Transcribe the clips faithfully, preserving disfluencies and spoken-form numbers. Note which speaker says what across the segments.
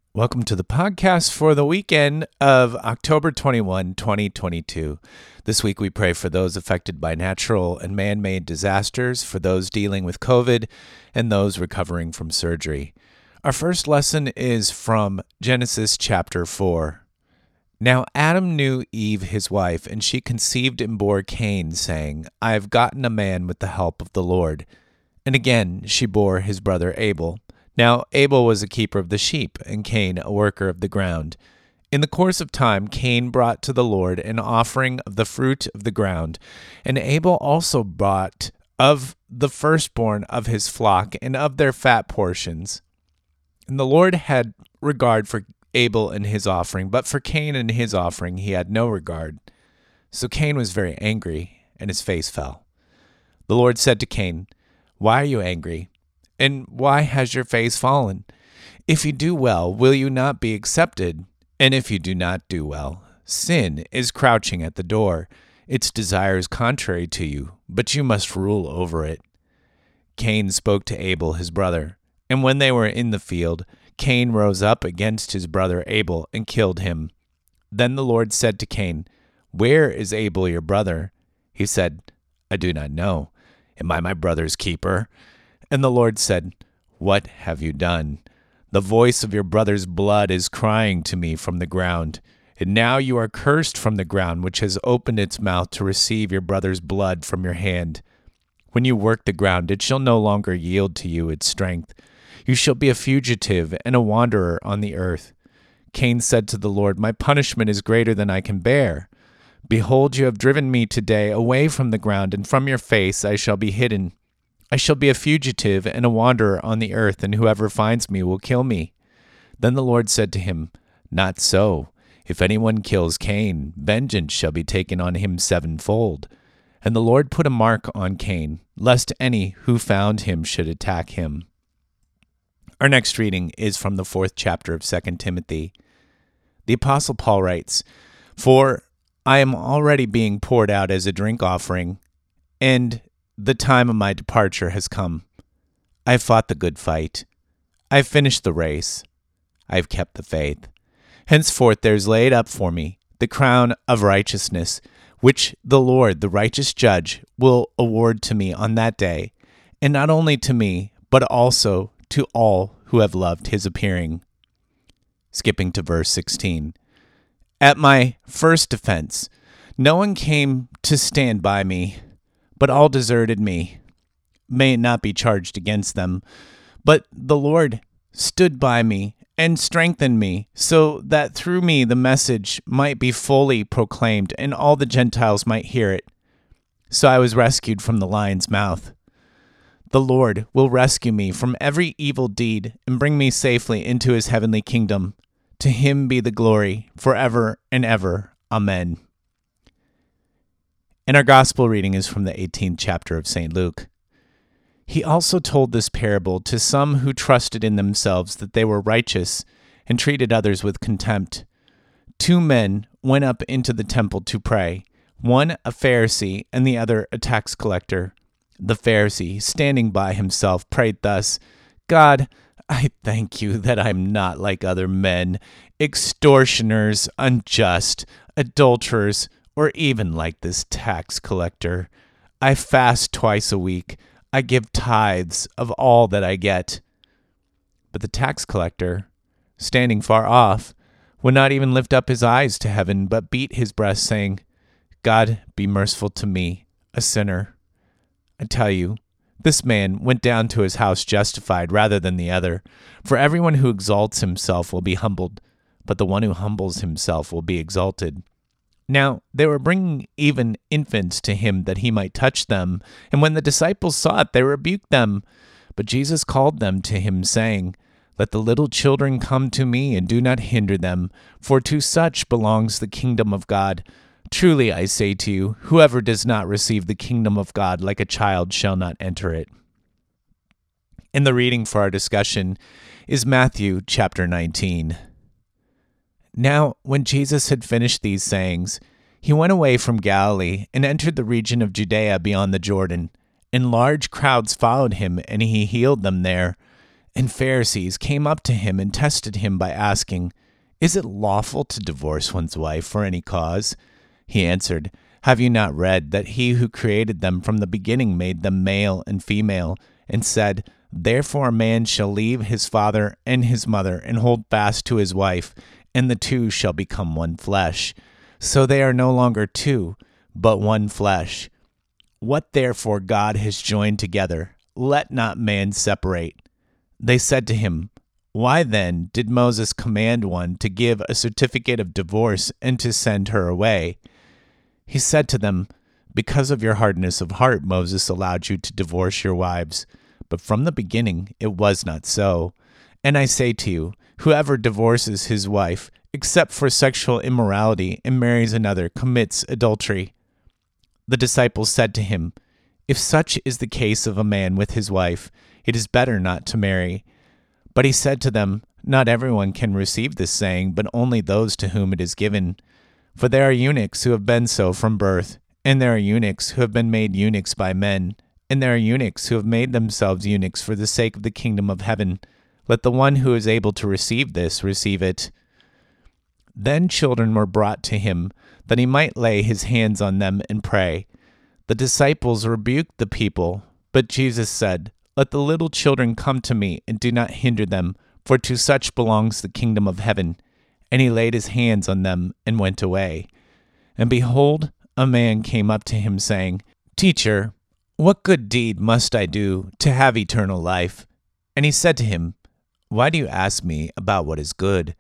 Speaker 1: Welcome to the podcast for the weekend of October twenty-first, twenty twenty-two. This week we pray for those affected by natural and man-made disasters, for those dealing with COVID, and those recovering from surgery. Our first lesson is from Genesis chapter four. Now Adam knew Eve his wife, and she conceived and bore Cain, saying, I have gotten a man with the help of the Lord. And again she bore his brother Abel. Now Abel was a keeper of the sheep, and Cain a worker of the ground. In the course of time Cain brought to the Lord an offering of the fruit of the ground, and Abel also brought of the firstborn of his flock and of their fat portions. And the Lord had regard for Abel and his offering, but for Cain and his offering he had no regard. So Cain was very angry, and his face fell. The Lord said to Cain, Why are you angry? And why has your face fallen? If you do well, will you not be accepted? And if you do not do well, sin is crouching at the door. Its desire is contrary to you, but you must rule over it. Cain spoke to Abel his brother, and when they were in the field, Cain rose up against his brother Abel and killed him. Then the Lord said to Cain, Where is Abel your brother? He said, I do not know. Am I my brother's keeper? And the Lord said, What have you done? The voice of your brother's blood is crying to me from the ground. And now you are cursed from the ground, which has opened its mouth to receive your brother's blood from your hand. When you work the ground, it shall no longer yield to you its strength. You shall be a fugitive and a wanderer on the earth. Cain said to the Lord, My punishment is greater than I can bear. Behold, you have driven me today away from the ground, and from your face I shall be hidden. I shall be a fugitive and a wanderer on the earth, and whoever finds me will kill me. Then the Lord said to him, Not so. If anyone kills Cain, vengeance shall be taken on him sevenfold. And the Lord put a mark on Cain, lest any who found him should attack him. Our next reading is from the fourth chapter of Second Timothy. The Apostle Paul writes, For I am already being poured out as a drink offering, and the time of my departure has come. I have fought the good fight. I have finished the race. I have kept the faith. Henceforth there is laid up for me the crown of righteousness, which the Lord, the righteous judge, will award to me on that day, and not only to me, but also to all who have loved his appearing. Skipping to verse sixteen. At my first defense, no one came to stand by me, but all deserted me. May it not be charged against them. But the Lord stood by me and strengthened me, so that through me the message might be fully proclaimed, and all the Gentiles might hear it. So I was rescued from the lion's mouth. The Lord will rescue me from every evil deed and bring me safely into his heavenly kingdom. To him be the glory forever and ever. Amen. And our gospel reading is from the eighteenth chapter of Saint Luke. He also told this parable to some who trusted in themselves that they were righteous and treated others with contempt. Two men went up into the temple to pray, one a Pharisee and the other a tax collector. The Pharisee, standing by himself, prayed thus, God, I thank you that I am not like other men, extortioners, unjust, adulterers, or even like this tax collector. I fast twice a week. I give tithes of all that I get. But the tax collector, standing far off, would not even lift up his eyes to heaven, but beat his breast, saying, God, be merciful to me, a sinner. I tell you, this man went down to his house justified rather than the other. For everyone who exalts himself will be humbled, but the one who humbles himself will be exalted. Now they were bringing even infants to him that he might touch them, and when the disciples saw it, they rebuked them. But Jesus called them to him, saying, Let the little children come to me, and do not hinder them, for to such belongs the kingdom of God. Truly I say to you, whoever does not receive the kingdom of God like a child shall not enter it. And the reading for our discussion is Matthew chapter nineteen. Now, when Jesus had finished these sayings, he went away from Galilee and entered the region of Judea beyond the Jordan, and large crowds followed him, and he healed them there. And Pharisees came up to him and tested him by asking, "Is it lawful to divorce one's wife for any cause?" He answered, "Have you not read that he who created them from the beginning made them male and female, and said, 'Therefore a man shall leave his father and his mother and hold fast to his wife, and the two shall become one flesh. So they are no longer two, but one flesh. What therefore God has joined together, let not man separate.'" They said to him, "Why then did Moses command one to give a certificate of divorce and to send her away?" He said to them, "Because of your hardness of heart, Moses allowed you to divorce your wives. But from the beginning it was not so. And I say to you, whoever divorces his wife, except for sexual immorality, and marries another, commits adultery." The disciples said to him, "If such is the case of a man with his wife, it is better not to marry." But he said to them, "Not everyone can receive this saying, but only those to whom it is given. For there are eunuchs who have been so from birth, and there are eunuchs who have been made eunuchs by men, and there are eunuchs who have made themselves eunuchs for the sake of the kingdom of heaven. Let the one who is able to receive this receive it." Then children were brought to him, that he might lay his hands on them and pray. The disciples rebuked the people, but Jesus said, "Let the little children come to me, and do not hinder them, for to such belongs the kingdom of heaven." And he laid his hands on them and went away. And behold, a man came up to him, saying, "Teacher, what good deed must I do to have eternal life?" And he said to him, "Why do you ask me about what is good?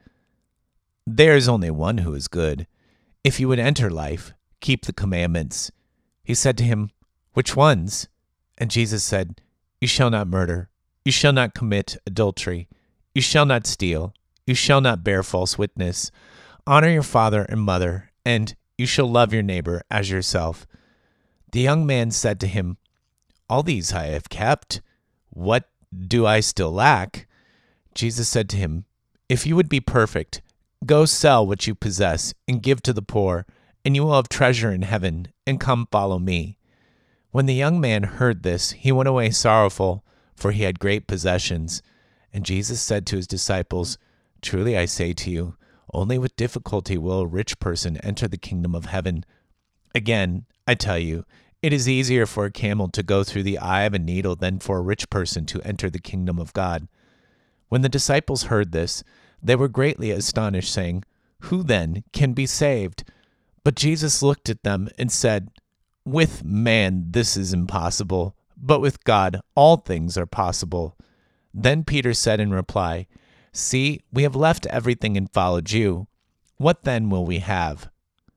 Speaker 1: There is only one who is good. If you would enter life, keep the commandments." He said to him, "Which ones?" And Jesus said, "You shall not murder. You shall not commit adultery. You shall not steal. You shall not bear false witness. Honor your father and mother, and you shall love your neighbor as yourself." The young man said to him, "All these I have kept. What do I still lack?" Jesus said to him, "If you would be perfect, go sell what you possess and give to the poor, and you will have treasure in heaven, and come follow me." When the young man heard this, he went away sorrowful, for he had great possessions. And Jesus said to his disciples, "Truly I say to you, only with difficulty will a rich person enter the kingdom of heaven. Again, I tell you, it is easier for a camel to go through the eye of a needle than for a rich person to enter the kingdom of God." When the disciples heard this, they were greatly astonished, saying, "Who then can be saved?" But Jesus looked at them and said, "With man this is impossible, but with God all things are possible." Then Peter said in reply, "See, we have left everything and followed you. What then will we have?"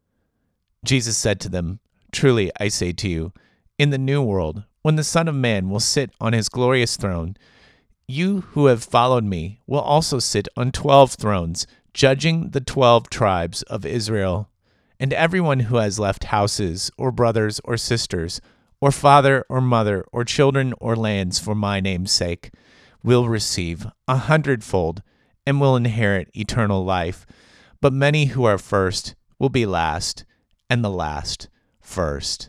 Speaker 1: Jesus said to them, "Truly I say to you, in the new world, when the Son of Man will sit on his glorious throne, you who have followed me will also sit on twelve thrones, judging the twelve tribes of Israel. And everyone who has left houses, or brothers, or sisters, or father, or mother, or children, or lands for my name's sake, will receive a hundredfold and will inherit eternal life. But many who are first will be last, and the last first."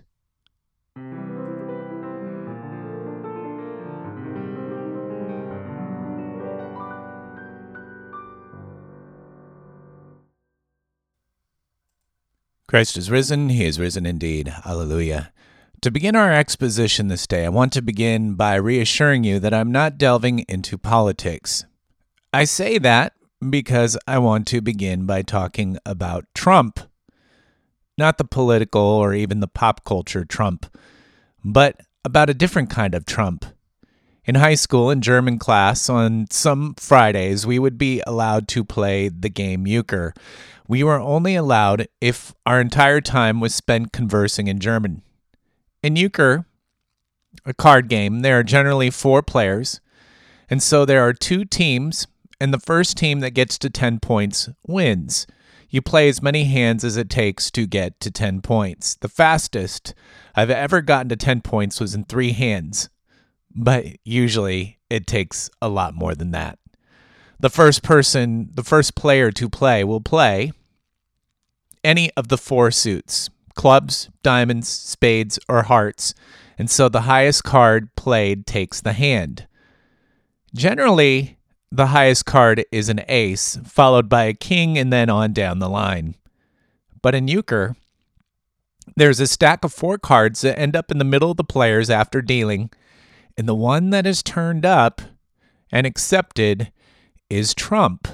Speaker 1: Christ is risen. He is risen indeed. Hallelujah. To begin our exposition this day, I want to begin by reassuring you that I'm not delving into politics. I say that because I want to begin by talking about Trump. Not the political or even the pop culture Trump, but about a different kind of Trump. In high school, in German class, on some Fridays, we would be allowed to play the game Euchre. We were only allowed if our entire time was spent conversing in German. In Euchre, a card game, there are generally four players, and so there are two teams, and the first team that gets to ten points wins. You play as many hands as it takes to get to ten points. The fastest I've ever gotten to ten points was in three hands, but usually it takes a lot more than that. The first person, the first player to play will play any of the four suits: clubs, diamonds, spades, or hearts, and so the highest card played takes the hand. Generally, the highest card is an ace, followed by a king and then on down the line. But in euchre, there's a stack of four cards that end up in the middle of the players after dealing, and the one that is turned up and accepted is trump.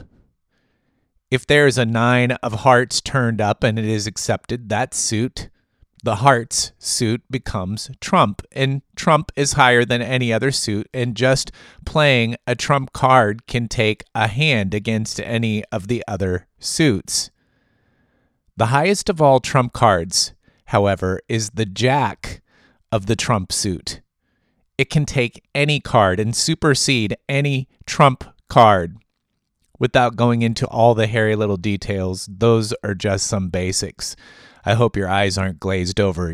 Speaker 1: If there is a nine of hearts turned up and it is accepted, that suit, the hearts suit, becomes trump, and trump is higher than any other suit, and just playing a trump card can take a hand against any of the other suits. The highest of all trump cards, however, is the jack of the trump suit. It can take any card and supersede any trump card. Without going into all the hairy little details, those are just some basics. I hope your eyes aren't glazed over.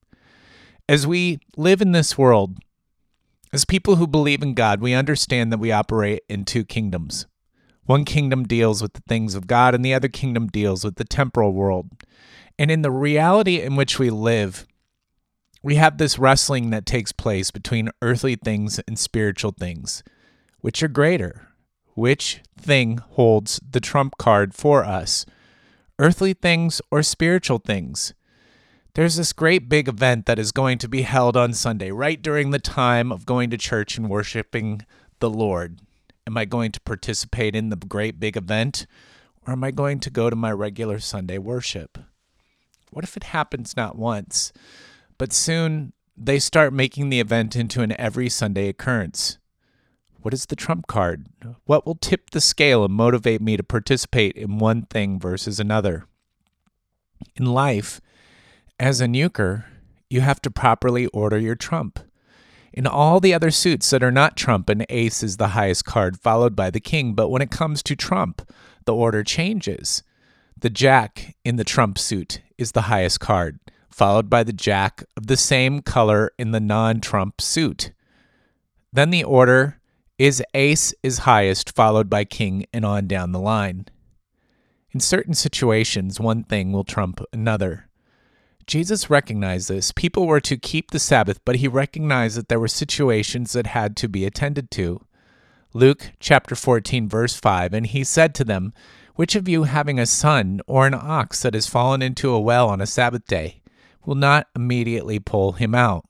Speaker 1: As we live in this world, as people who believe in God, we understand that we operate in two kingdoms. One kingdom deals with the things of God, and the other kingdom deals with the temporal world. And in the reality in which we live, we have this wrestling that takes place between earthly things and spiritual things. Which are greater? Which thing holds the trump card for us? Earthly things or spiritual things? There's this great big event that is going to be held on Sunday, right during the time of going to church and worshiping the Lord. Am I going to participate in the great big event, or am I going to go to my regular Sunday worship? What if it happens not once, but soon they start making the event into an every Sunday occurrence? What is the trump card? What will tip the scale and motivate me to participate in one thing versus another? In life, as a euchre, you have to properly order your trump. In all the other suits that are not trump, an ace is the highest card, followed by the king. But when it comes to trump, the order changes. The jack in the trump suit is the highest card, followed by the jack of the same color in the non-trump suit. Then the order is ace is highest, followed by king, and on down the line. In certain situations, one thing will trump another. Jesus recognized this. People were to keep the Sabbath, but he recognized that there were situations that had to be attended to. Luke chapter fourteen, verse five, and he said to them, "Which of you, having a son or an ox that has fallen into a well on a Sabbath day, will not immediately pull him out?"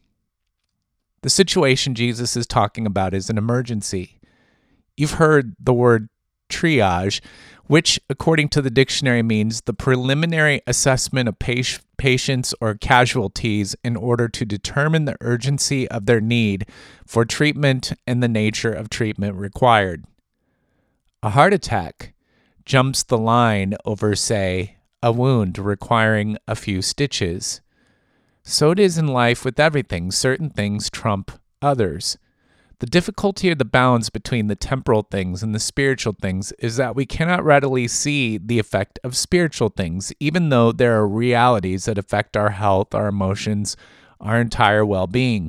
Speaker 1: The situation Jesus is talking about is an emergency. You've heard the word triage, which, according to the dictionary, means the preliminary assessment of patients or casualties in order to determine the urgency of their need for treatment and the nature of treatment required. A heart attack jumps the line over, say, a wound requiring a few stitches. So it is in life with everything. Certain things trump others. The difficulty of the balance between the temporal things and the spiritual things is that we cannot readily see the effect of spiritual things, even though there are realities that affect our health, our emotions, our entire well-being.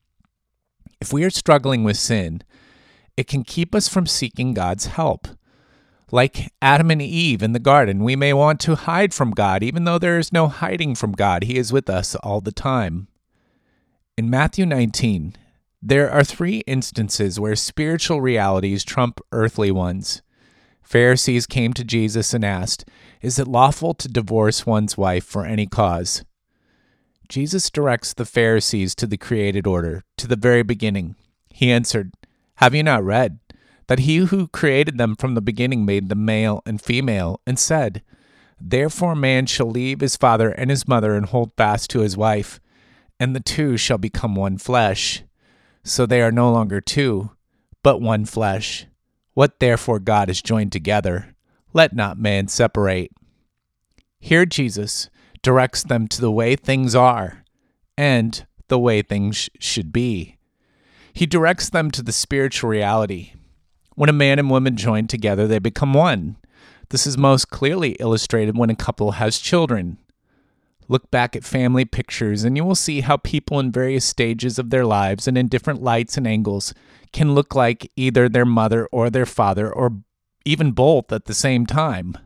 Speaker 1: If we are struggling with sin, it can keep us from seeking God's help. Like Adam and Eve in the garden, we may want to hide from God, even though there is no hiding from God. He is with us all the time. In Matthew nineteen, there are three instances where spiritual realities trump earthly ones. Pharisees came to Jesus and asked, "Is it lawful to divorce one's wife for any cause?" Jesus directs the Pharisees to the created order, to the very beginning. He answered, "Have you not read that he who created them from the beginning made them male and female, and said, 'Therefore man shall leave his father and his mother and hold fast to his wife, and the two shall become one flesh. So they are no longer two, but one flesh. What therefore God has joined together, let not man separate.'" Here Jesus directs them to the way things are and the way things should be. He directs them to the spiritual reality. When a man and woman join together, they become one. This is most clearly illustrated when a couple has children. Look back at family pictures and you will see how people in various stages of their lives and in different lights and angles can look like either their mother or their father or even both at the same time.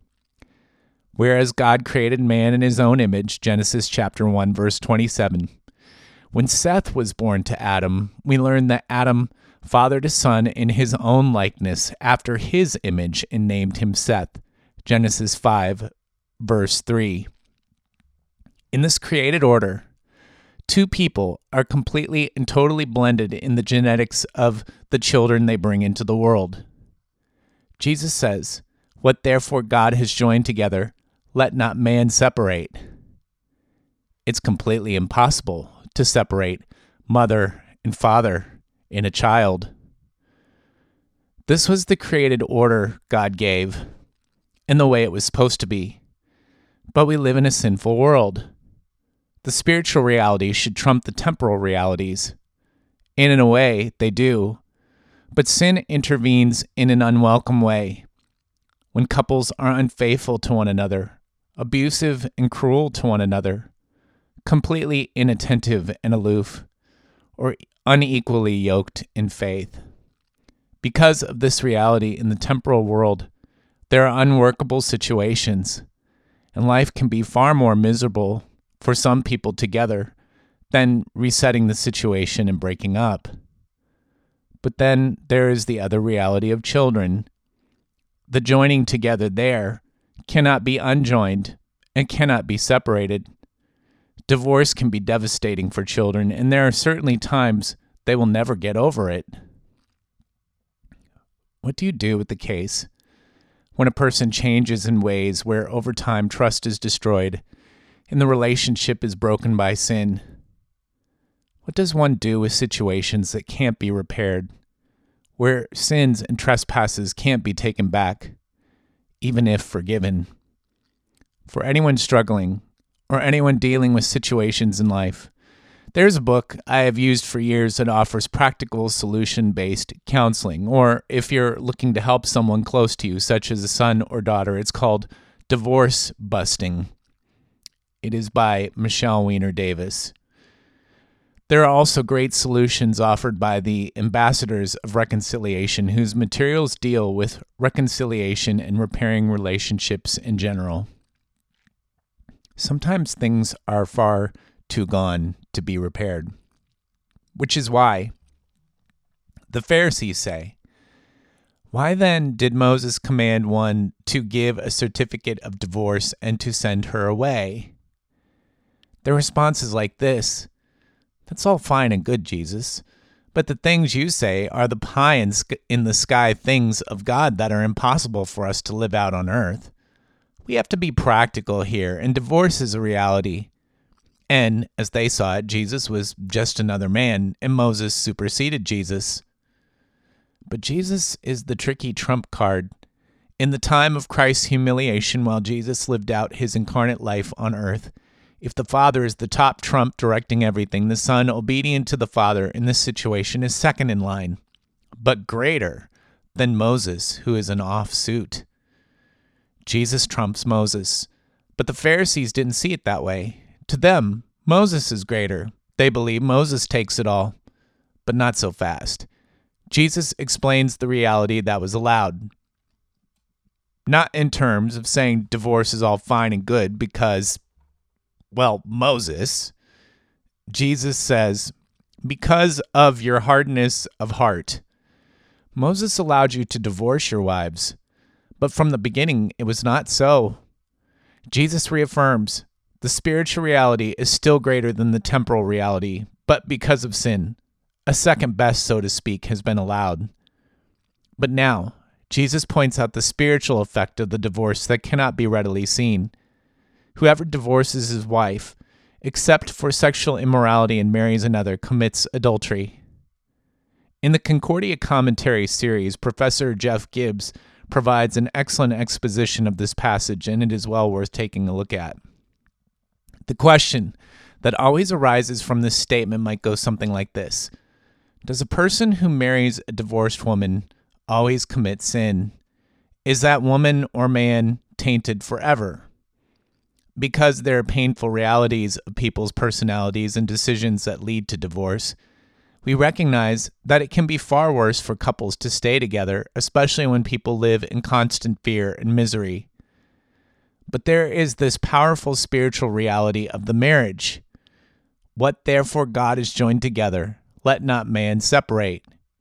Speaker 1: Whereas God created man in his own image, Genesis chapter one, verse twenty-seven. When Seth was born to Adam, we learn that Adam fathered a son in his own likeness after his image and named him Seth. Genesis five, verse three. In this created order, two people are completely and totally blended in the genetics of the children they bring into the world. Jesus says, "What therefore God has joined together, let not man separate." It's completely impossible to separate mother and father in a child. This was the created order God gave, and the way it was supposed to be. But we live in a sinful world. The spiritual realities should trump the temporal realities. And in a way, they do. But sin intervenes in an unwelcome way. When couples are unfaithful to one another, abusive and cruel to one another, completely inattentive and aloof, or unequally yoked in faith. Because of this reality in the temporal world, there are unworkable situations, and life can be far more miserable for some people together than resetting the situation and breaking up. But then there is the other reality of children. The joining together there cannot be unjoined and cannot be separated. Divorce can be devastating for children, and there are certainly times they will never get over it. What do you do with the case when a person changes in ways where over time trust is destroyed and the relationship is broken by sin? What does one do with situations that can't be repaired, where sins and trespasses can't be taken back, even if forgiven? For anyone struggling, or anyone dealing with situations in life, there's a book I have used for years that offers practical solution-based counseling, or if you're looking to help someone close to you, such as a son or daughter, it's called Divorce Busting. It is by Michelle Weiner Davis. There are also great solutions offered by the Ambassadors of Reconciliation, whose materials deal with reconciliation and repairing relationships in general. Sometimes things are far too gone to be repaired, which is why the Pharisees say, "Why then did Moses command one to give a certificate of divorce and to send her away?" Their response is like this: "That's all fine and good, Jesus, but the things you say are the pie in the sky things of God that are impossible for us to live out on earth. We have to be practical here, and divorce is a reality." And, as they saw it, Jesus was just another man, and Moses superseded Jesus. But Jesus is the tricky trump card. In the time of Christ's humiliation, while Jesus lived out his incarnate life on earth, if the Father is the top trump directing everything, the Son, obedient to the Father in this situation, is second in line, but greater than Moses, who is an offsuit. Jesus trumps Moses, but the Pharisees didn't see it that way. To them, Moses is greater. They believe Moses takes it all, but not so fast. Jesus explains the reality that was allowed. Not in terms of saying divorce is all fine and good because, well, Moses. Jesus says, because of your hardness of heart, Moses allowed you to divorce your wives, but from the beginning it was not so. Jesus reaffirms, the spiritual reality is still greater than the temporal reality, but because of sin, a second best, so to speak, has been allowed. But now, Jesus points out the spiritual effect of the divorce that cannot be readily seen. Whoever divorces his wife, except for sexual immorality, and marries another, commits adultery. In the Concordia Commentary series, Professor Jeff Gibbs provides an excellent exposition of this passage, and it is well worth taking a look at. The question that always arises from this statement might go something like this: does a person who marries a divorced woman always commit sin? Is that woman or man tainted forever? Because there are painful realities of people's personalities and decisions that lead to divorce, we recognize that it can be far worse for couples to stay together, especially when people live in constant fear and misery. But there is this powerful spiritual reality of the marriage. What therefore God has joined together, let not man separate.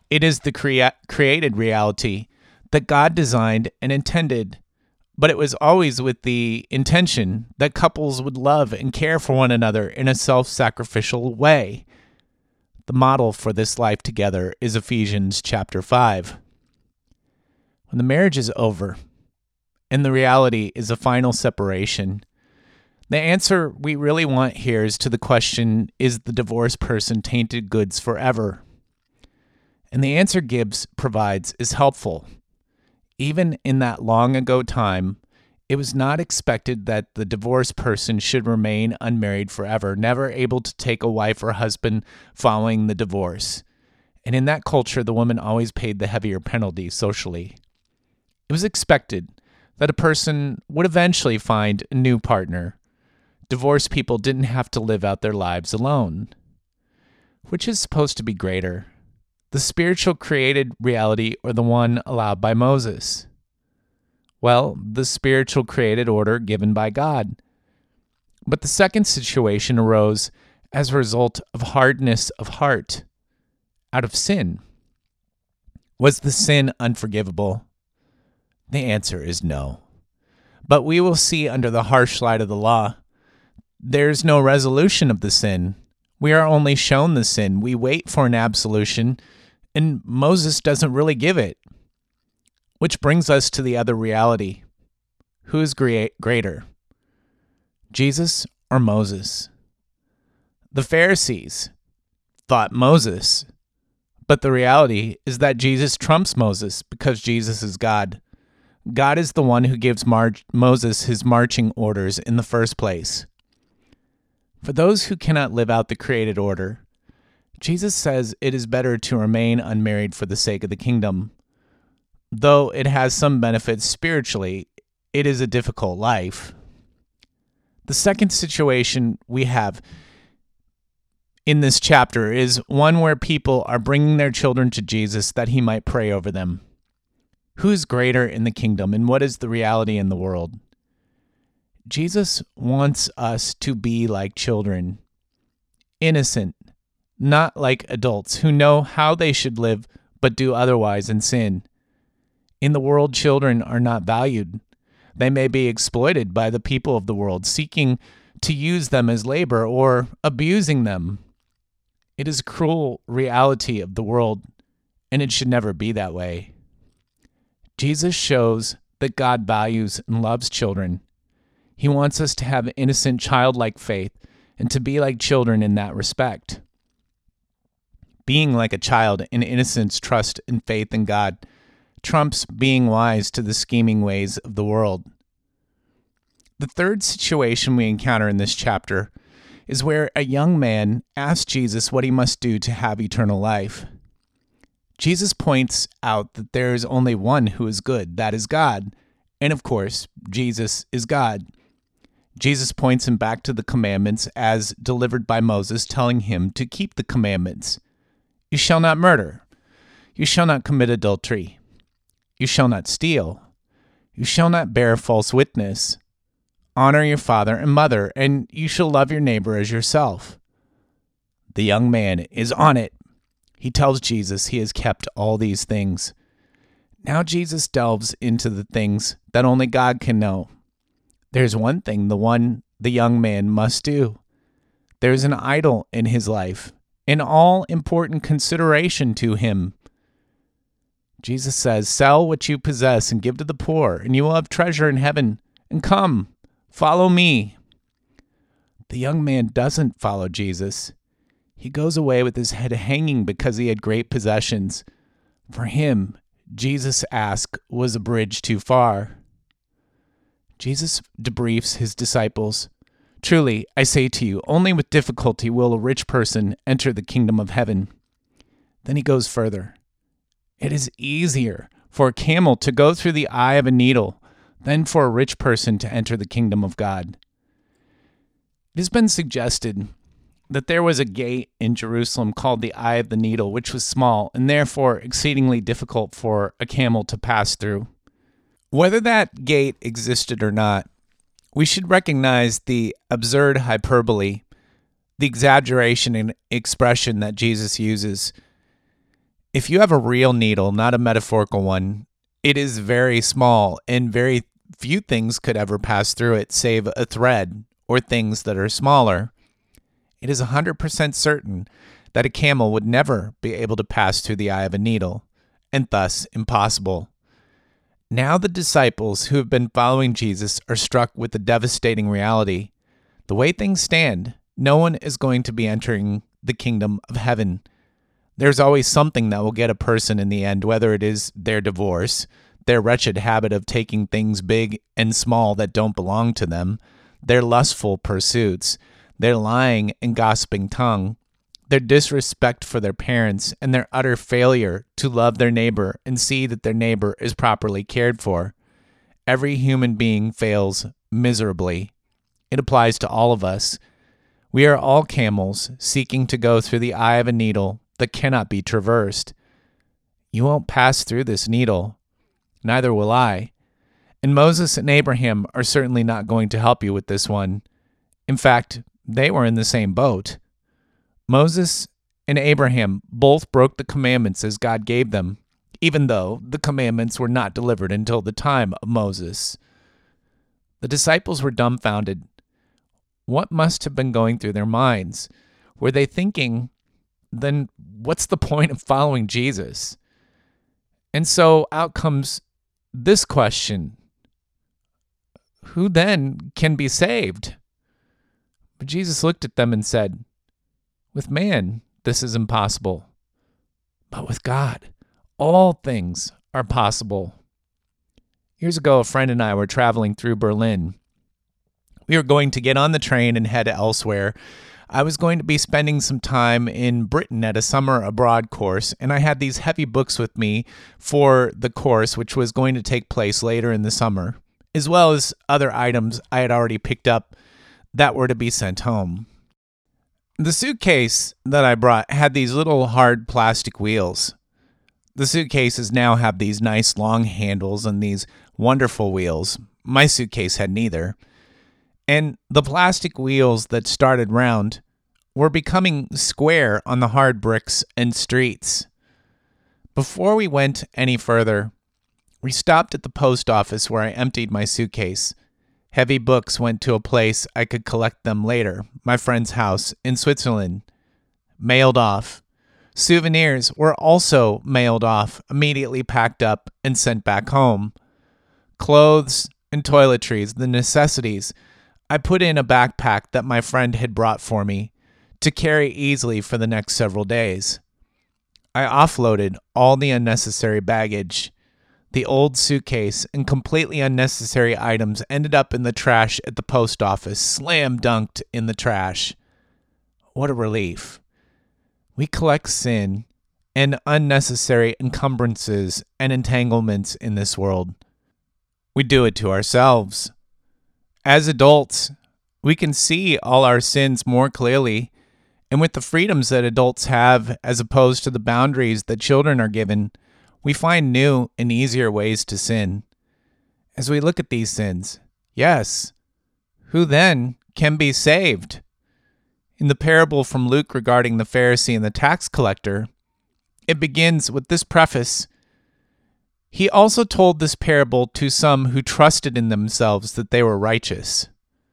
Speaker 1: It is the crea- created reality that God designed and intended, but it was always with the intention that couples would love and care for one another in a self-sacrificial way. The model for this life together is Ephesians chapter five. When the marriage is over and the reality is a final separation, the answer we really want here is to the question, is the divorced person tainted goods forever? And the answer Gibbs provides is helpful. Even in that long ago time, it was not expected that the divorced person should remain unmarried forever, never able to take a wife or husband following the divorce. And in that culture, the woman always paid the heavier penalty socially. It was expected that a person would eventually find a new partner. Divorced people didn't have to live out their lives alone. Which is supposed to be greater, the spiritual created reality or the one allowed by Moses? Well, the spiritual created order given by God. But the second situation arose as a result of hardness of heart, out of sin. Was the sin unforgivable? The answer is no. But we will see under the harsh light of the law, there's no resolution of the sin. We are only shown the sin. We wait for an absolution, and Moses doesn't really give it. Which brings us to the other reality. Who is greater, Jesus or Moses? The Pharisees thought Moses, but the reality is that Jesus trumps Moses because Jesus is God. God is the one who gives Mar- Moses his marching orders in the first place. For those who cannot live out the created order, Jesus says it is better to remain unmarried for the sake of the kingdom. Though it has some benefits spiritually, it is a difficult life. The second situation we have in this chapter is one where people are bringing their children to Jesus that he might pray over them. Who is greater in the kingdom, and what is the reality in the world? Jesus wants us to be like children, innocent, not like adults who know how they should live but do otherwise in sin. In the world, children are not valued. They may be exploited by the people of the world, seeking to use them as labor or abusing them. It is a cruel reality of the world, and it should never be that way. Jesus shows that God values and loves children. He wants us to have innocent, childlike faith and to be like children in that respect. Being like a child in innocence, trust, and faith in God trumps being wise to the scheming ways of the world. The third situation we encounter in this chapter is where a young man asks Jesus what he must do to have eternal life. Jesus points out that there is only one who is good, that is God, and of course, Jesus is God. Jesus points him back to the commandments as delivered by Moses, telling him to keep the commandments. You shall not murder. You shall not commit adultery. You shall not steal. You shall not bear false witness. Honor your father and mother, and you shall love your neighbor as yourself. The young man is on it. He tells Jesus he has kept all these things. Now Jesus delves into the things that only God can know. There's one thing the one the young man must do. There's an idol in his life, an all-important consideration to him. Jesus says, sell what you possess and give to the poor, and you will have treasure in heaven. And come, follow me. The young man doesn't follow Jesus. He goes away with his head hanging because he had great possessions. For him, Jesus' ask was a bridge too far. Jesus debriefs his disciples. Truly, I say to you, only with difficulty will a rich person enter the kingdom of heaven. Then he goes further. It is easier for a camel to go through the eye of a needle than for a rich person to enter the kingdom of God. It has been suggested that there was a gate in Jerusalem called the Eye of the Needle, which was small and therefore exceedingly difficult for a camel to pass through. Whether that gate existed or not, we should recognize the absurd hyperbole, the exaggeration and expression that Jesus uses. If you have a real needle, not a metaphorical one, it is very small, and very few things could ever pass through it save a thread or things that are smaller. It is one hundred percent certain that a camel would never be able to pass through the eye of a needle, and thus impossible. Now the disciples who have been following Jesus are struck with the devastating reality. The way things stand, no one is going to be entering the kingdom of heaven. There's always something that will get a person in the end, whether it is their divorce, their wretched habit of taking things big and small that don't belong to them, their lustful pursuits, their lying and gossiping tongue, their disrespect for their parents, and their utter failure to love their neighbor and see that their neighbor is properly cared for. Every human being fails miserably. It applies to all of us. We are all camels seeking to go through the eye of a needle that cannot be traversed. You won't pass through this needle. Neither will I. And Moses and Abraham are certainly not going to help you with this one. In fact, they were in the same boat. Moses and Abraham both broke the commandments as God gave them, even though the commandments were not delivered until the time of Moses. The disciples were dumbfounded. What must have been going through their minds? Were they thinking, then what's the point of following Jesus? And so out comes this question: who then can be saved? But Jesus looked at them and said, with man, this is impossible. But with God, all things are possible. Years ago, a friend and I were traveling through Berlin. We were going to get on the train and head elsewhere. I was going to be spending some time in Britain at a summer abroad course, and I had these heavy books with me for the course, which was going to take place later in the summer, as well as other items I had already picked up that were to be sent home. The suitcase that I brought had these little hard plastic wheels. The suitcases now have these nice long handles and these wonderful wheels. My suitcase had neither. And the plastic wheels that started round were becoming square on the hard bricks and streets. Before we went any further, we stopped at the post office where I emptied my suitcase. Heavy books went to a place I could collect them later, my friend's house in Switzerland. Mailed off. Souvenirs were also mailed off, immediately packed up and sent back home. Clothes and toiletries, the necessities, I put in a backpack that my friend had brought for me to carry easily for the next several days. I offloaded all the unnecessary baggage. The old suitcase and completely unnecessary items ended up in the trash at the post office, slam dunked in the trash. What a relief. We collect sin and unnecessary encumbrances and entanglements in this world. We do it to ourselves. As adults, we can see all our sins more clearly, and with the freedoms that adults have as opposed to the boundaries that children are given, we find new and easier ways to sin. As we look at these sins, yes, who then can be saved? In the parable from Luke regarding the Pharisee and the tax collector, it begins with this preface: he also told this parable to some who trusted in themselves that they were righteous.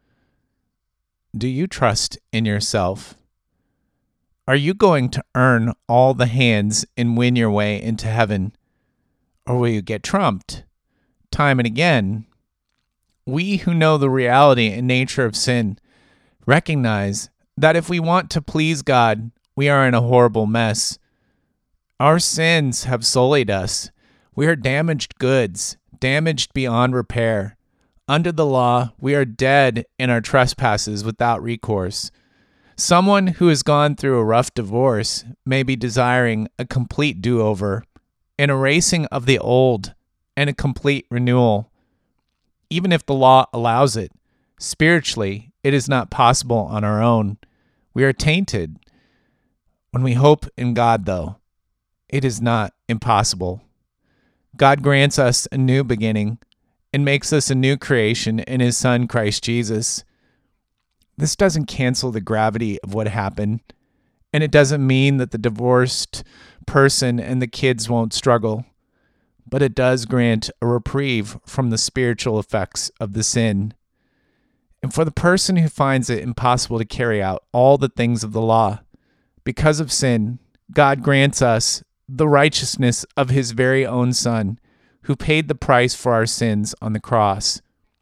Speaker 1: Do you trust in yourself? Are you going to earn all the hands and win your way into heaven? Or will you get trumped time and again? We who know the reality and nature of sin recognize that if we want to please God, we are in a horrible mess. Our sins have sullied us. We are damaged goods, damaged beyond repair. Under the law, we are dead in our trespasses without recourse. Someone who has gone through a rough divorce may be desiring a complete do-over, an erasing of the old, and a complete renewal. Even if the law allows it, spiritually, it is not possible on our own. We are tainted. When we hope in God, though, it is not impossible. God grants us a new beginning and makes us a new creation in His Son, Christ Jesus. This doesn't cancel the gravity of what happened, and it doesn't mean that the divorced person and the kids won't struggle, but it does grant a reprieve from the spiritual effects of the sin. And for the person who finds it impossible to carry out all the things of the law, because of sin, God grants us the righteousness of his very own Son, who paid the price for our sins on the cross.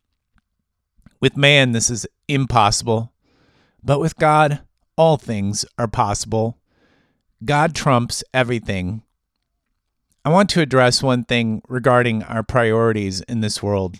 Speaker 1: With man, this is impossible, but with God, all things are possible. God trumps everything. I want to address one thing regarding our priorities in this world.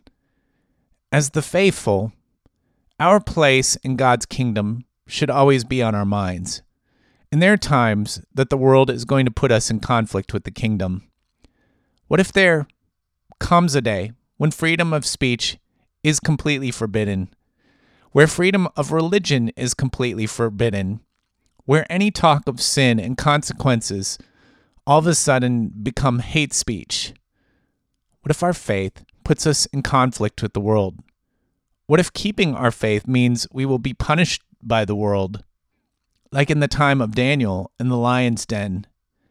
Speaker 1: As the faithful, our place in God's kingdom should always be on our minds. And there are times that the world is going to put us in conflict with the kingdom. What if there comes a day when freedom of speech is completely forbidden, where freedom of religion is completely forbidden, where any talk of sin and consequences all of a sudden become hate speech? What if our faith puts us in conflict with the world? What if keeping our faith means we will be punished by the world, like in the time of Daniel in the lion's den?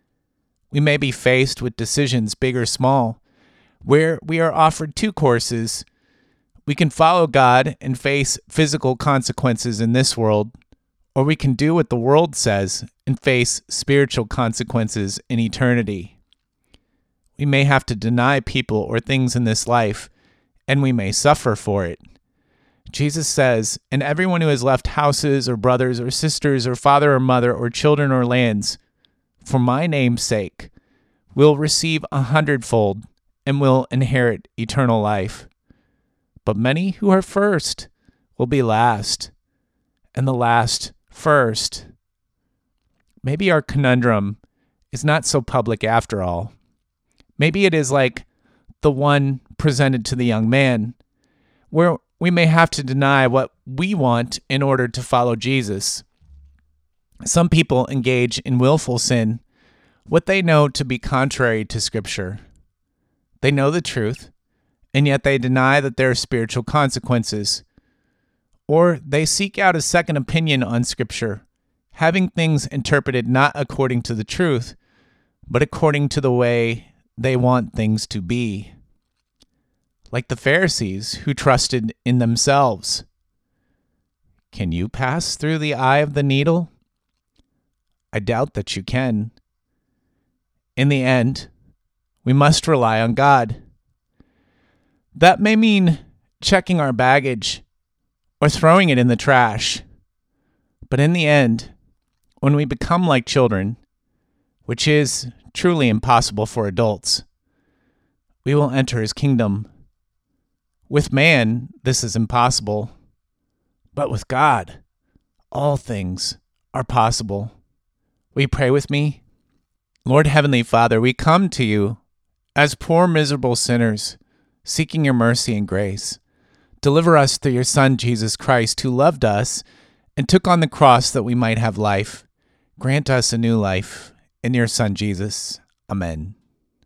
Speaker 1: We may be faced with decisions, big or small, where we are offered two courses. We can follow God and face physical consequences in this world, or we can do what the world says and face spiritual consequences in eternity. We may have to deny people or things in this life, and we may suffer for it. Jesus says, "And everyone who has left houses or brothers or sisters or father or mother or children or lands, for my name's sake, will receive a hundredfold and will inherit eternal life. But many who are first will be last, and the last first." Maybe our conundrum is not so public after all. Maybe it is like the one presented to the young man, where we may have to deny what we want in order to follow Jesus. Some people engage in willful sin, what they know to be contrary to Scripture. They know the truth, and yet they deny that there are spiritual consequences. Or they seek out a second opinion on Scripture, having things interpreted not according to the truth, but according to the way they want things to be. Like the Pharisees who trusted in themselves. Can you pass through the eye of the needle? I doubt that you can. In the end, we must rely on God. That may mean checking our baggage or throwing it in the trash. But in the end, when we become like children, which is truly impossible for adults, we will enter his kingdom. With man, this is impossible. But with God, all things are possible. Will you pray with me? Lord Heavenly Father, we come to you as poor, miserable sinners, seeking your mercy and grace. Deliver us through your Son, Jesus Christ, who loved us and took on the cross that we might have life. Grant us a new life in your Son, Jesus. Amen.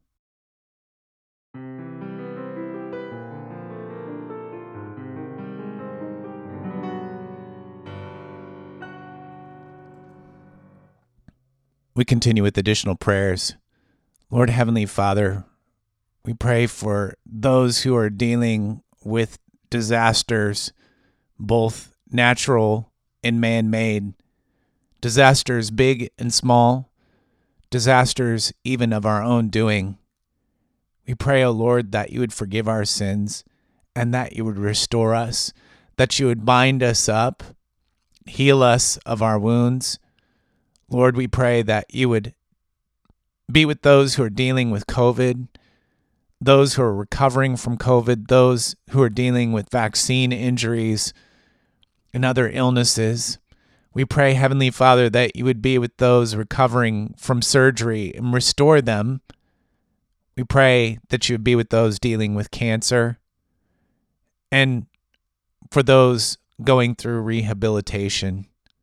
Speaker 1: We continue with additional prayers. Lord Heavenly Father, we pray for those who are dealing with disasters, both natural and man-made, disasters big and small, disasters even of our own doing. We pray, O Lord, that you would forgive our sins and that you would restore us, that you would bind us up, heal us of our wounds. Lord, we pray that you would be with those who are dealing with COVID, those who are recovering from COVID, those who are dealing with vaccine injuries and other illnesses. We pray, Heavenly Father, that you would be with those recovering from surgery and restore them. We pray that you would be with those dealing with cancer and for those going through rehabilitation.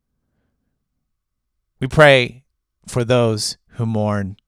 Speaker 1: We pray for those who mourn.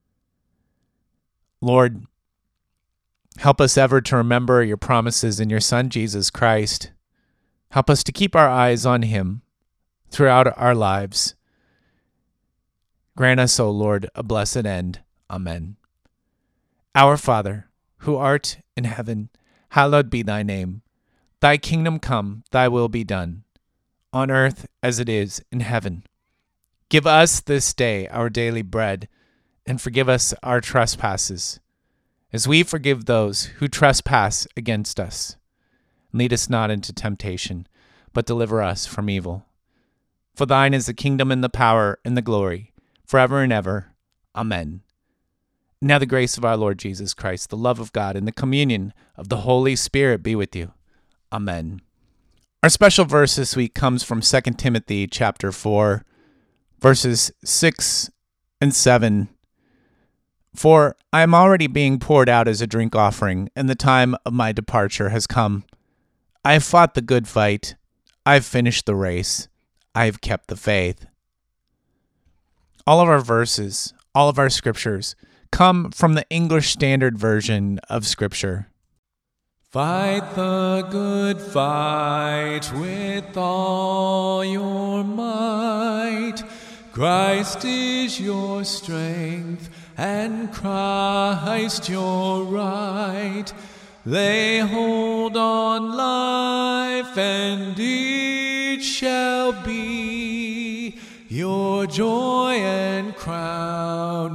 Speaker 1: Lord, help us ever to remember your promises in your Son, Jesus Christ. Help us to keep our eyes on him throughout our lives. Grant us, O Lord, a blessed end. Amen. Our Father, who art in heaven, hallowed be thy name. Thy kingdom come, thy will be done, on earth as it is in heaven. Give us this day our daily bread, and forgive us our trespasses, as we forgive those who trespass against us. Lead us not into temptation, but deliver us from evil. For thine is the kingdom and the power and the glory, forever and ever. Amen. Now the grace of our Lord Jesus Christ, the love of God, and the communion of the Holy Spirit be with you. Amen. Our special verse this week comes from Second Timothy chapter four, verses six and seven. For I am already being poured out as a drink offering, and the time of my departure has come. I have fought the good fight. I have finished the race. I have kept the faith. All of our verses, all of our scriptures, come from the English Standard Version of Scripture.
Speaker 2: Fight the good fight with all your might. Christ is your strength, and Christ your right. Lay hold on life, and it shall be your joy and crown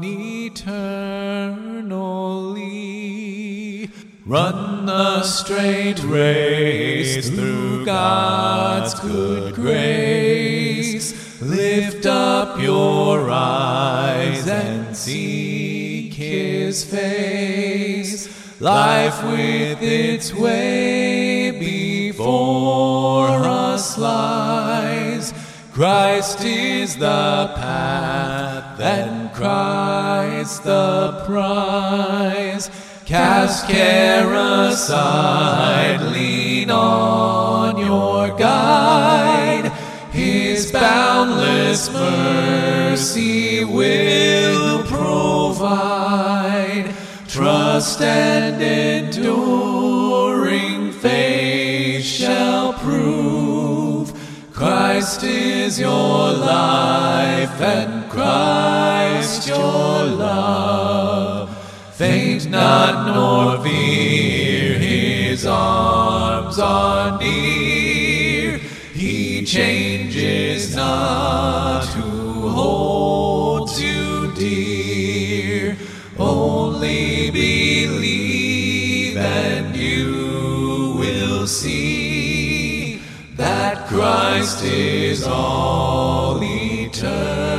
Speaker 2: eternally. Run the straight race through God's good grace. Lift up your eyes and seek His face. Life with its way before us lies. Christ is the path, and Christ the prize. Cast care aside, lean on your guide. His boundless mercy will provide. Trust and enduring faith shall prove. Christ is your life, and Christ your love. Faint not nor fear, His arms are near. He changes not, who holds you dear. Only believe, and you will see that Christ is all eternal.